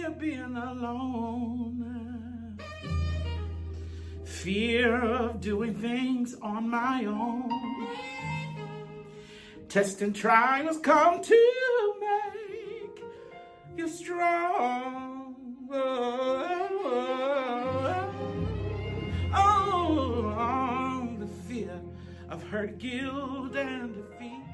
of being alone, fear of doing things on my own. Tests and trials come to make you strong. Oh, the fear of hurt, guilt, and defeat.